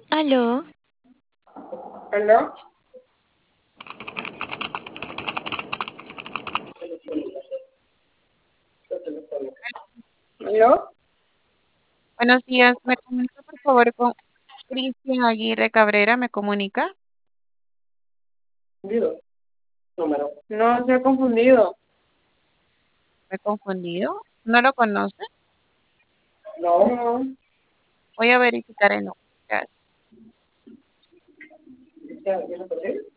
Aló, ¿Aló? ¿Aló? buenos días. ¿Me comunica por favor con Cristian Aguirre Cabrera? ¿Me comunica? Confundido. Número. No, se ha confundido. ¿Me he confundido? ¿No lo conoce? No. Voy a verificar el nombre. Gracias. Ya, ya lo pasé.